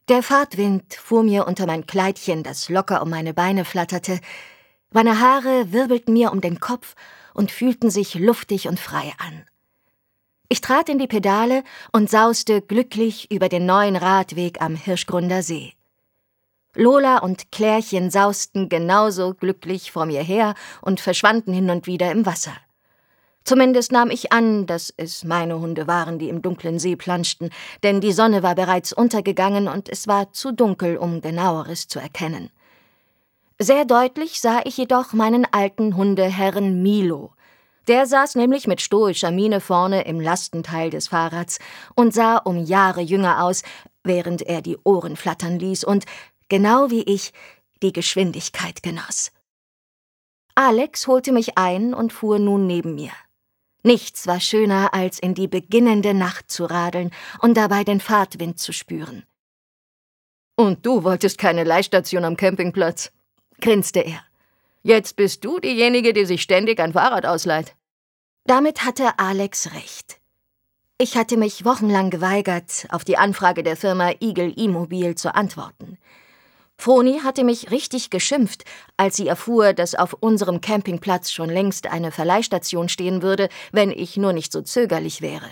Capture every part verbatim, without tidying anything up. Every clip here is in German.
Der Fahrtwind fuhr mir unter mein Kleidchen, das locker um meine Beine flatterte. Meine Haare wirbelten mir um den Kopf und fühlten sich luftig und frei an. Ich trat in die Pedale und sauste glücklich über den neuen Radweg am Hirschgrunder See. Lola und Klärchen sausten genauso glücklich vor mir her und verschwanden hin und wieder im Wasser. Zumindest nahm ich an, dass es meine Hunde waren, die im dunklen See planschten, denn die Sonne war bereits untergegangen und es war zu dunkel, um Genaueres zu erkennen. Sehr deutlich sah ich jedoch meinen alten Hundeherrn Milo. Der saß nämlich mit stoischer Miene vorne im Lastenteil des Fahrrads und sah um Jahre jünger aus, während er die Ohren flattern ließ und, genau wie ich, die Geschwindigkeit genoss. Alex holte mich ein und fuhr nun neben mir. Nichts war schöner, als in die beginnende Nacht zu radeln und dabei den Fahrtwind zu spüren. »Und du wolltest keine Leihstation am Campingplatz«, grinste er. »Jetzt bist du diejenige, die sich ständig ein Fahrrad ausleiht.« Damit hatte Alex recht. Ich hatte mich wochenlang geweigert, auf die Anfrage der Firma Eagle E-Mobil zu antworten. Froni hatte mich richtig geschimpft, als sie erfuhr, dass auf unserem Campingplatz schon längst eine Verleihstation stehen würde, wenn ich nur nicht so zögerlich wäre.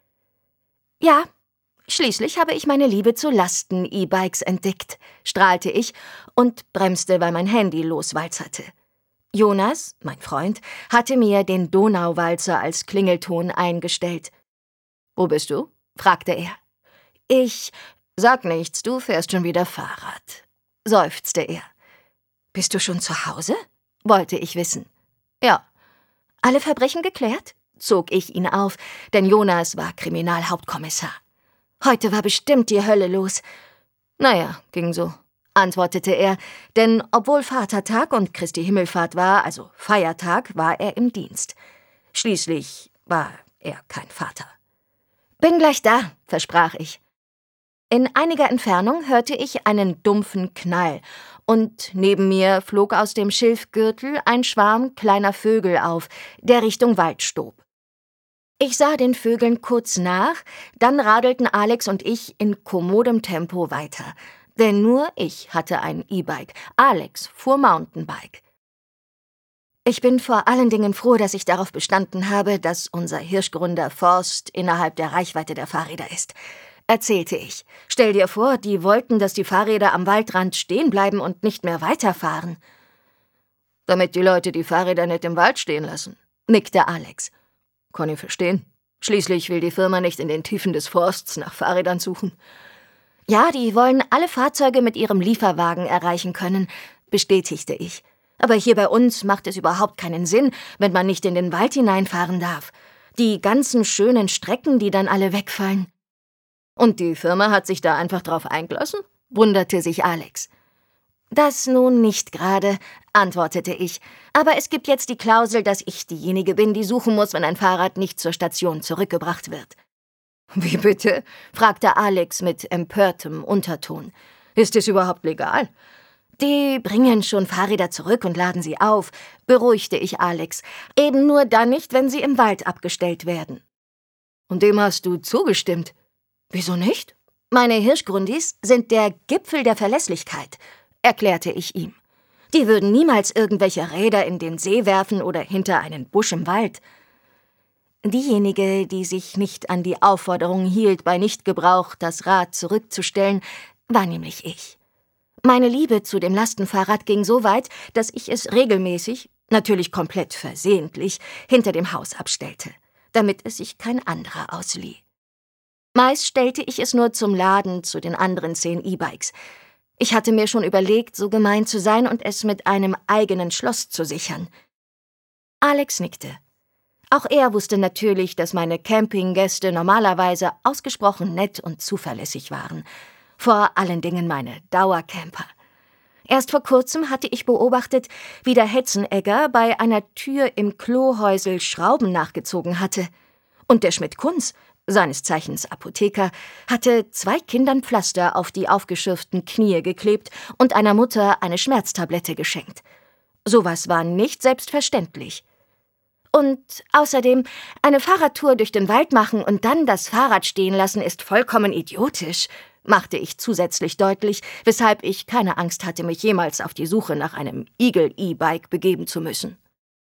Ja, schließlich habe ich meine Liebe zu Lasten-E-Bikes entdeckt, strahlte ich und bremste, weil mein Handy loswalzerte. Jonas, mein Freund, hatte mir den Donauwalzer als Klingelton eingestellt. »Wo bist du?« fragte er. »Ich, sag nichts, du fährst schon wieder Fahrrad«, seufzte er. »Bist du schon zu Hause?« wollte ich wissen. »Ja.« »Alle Verbrechen geklärt?« zog ich ihn auf, denn Jonas war Kriminalhauptkommissar. »Heute war bestimmt die Hölle los.« »Naja, ging so«, antwortete er, denn obwohl Vatertag und Christi Himmelfahrt war, also Feiertag, war er im Dienst. Schließlich war er kein Vater. »Bin gleich da«, versprach ich. In einiger Entfernung hörte ich einen dumpfen Knall, und neben mir flog aus dem Schilfgürtel ein Schwarm kleiner Vögel auf, der Richtung Wald stob. Ich sah den Vögeln kurz nach, dann radelten Alex und ich in kommodem Tempo weiter, denn nur ich hatte ein E-Bike, Alex fuhr Mountainbike. Ich bin vor allen Dingen froh, dass ich darauf bestanden habe, dass unser Hirschgrunder Forst innerhalb der Reichweite der Fahrräder ist, erzählte ich. Stell dir vor, die wollten, dass die Fahrräder am Waldrand stehen bleiben und nicht mehr weiterfahren. Damit die Leute die Fahrräder nicht im Wald stehen lassen, nickte Alex. Kann ich verstehen. Schließlich will die Firma nicht in den Tiefen des Forsts nach Fahrrädern suchen. Ja, die wollen alle Fahrzeuge mit ihrem Lieferwagen erreichen können, bestätigte ich. Aber hier bei uns macht es überhaupt keinen Sinn, wenn man nicht in den Wald hineinfahren darf. Die ganzen schönen Strecken, die dann alle wegfallen. Und die Firma hat sich da einfach drauf eingelassen? Wunderte sich Alex. Das nun nicht gerade, antwortete ich. Aber es gibt jetzt die Klausel, dass ich diejenige bin, die suchen muss, wenn ein Fahrrad nicht zur Station zurückgebracht wird. Wie bitte? Fragte Alex mit empörtem Unterton. Ist es überhaupt legal? Die bringen schon Fahrräder zurück und laden sie auf, beruhigte ich Alex. Eben nur dann nicht, wenn sie im Wald abgestellt werden. Und dem hast du zugestimmt? Wieso nicht? Meine Hirschgrundis sind der Gipfel der Verlässlichkeit, erklärte ich ihm. Die würden niemals irgendwelche Räder in den See werfen oder hinter einen Busch im Wald. Diejenige, die sich nicht an die Aufforderung hielt, bei Nichtgebrauch das Rad zurückzustellen, war nämlich ich. Meine Liebe zu dem Lastenfahrrad ging so weit, dass ich es regelmäßig, natürlich komplett versehentlich, hinter dem Haus abstellte, damit es sich kein anderer auslieh. Meist stellte ich es nur zum Laden zu den anderen zehn E-Bikes. Ich hatte mir schon überlegt, so gemein zu sein und es mit einem eigenen Schloss zu sichern. Alex nickte. Auch er wusste natürlich, dass meine Campinggäste normalerweise ausgesprochen nett und zuverlässig waren. Vor allen Dingen meine Dauercamper. Erst vor kurzem hatte ich beobachtet, wie der Hetzenegger bei einer Tür im Klohäusel Schrauben nachgezogen hatte. Und der Schmidt-Kunz, seines Zeichens Apotheker, hatte zwei Kindern Pflaster auf die aufgeschürften Knie geklebt und einer Mutter eine Schmerztablette geschenkt. Sowas war nicht selbstverständlich. Und außerdem, eine Fahrradtour durch den Wald machen und dann das Fahrrad stehen lassen, ist vollkommen idiotisch, machte ich zusätzlich deutlich, weshalb ich keine Angst hatte, mich jemals auf die Suche nach einem Eagle-E-Bike begeben zu müssen.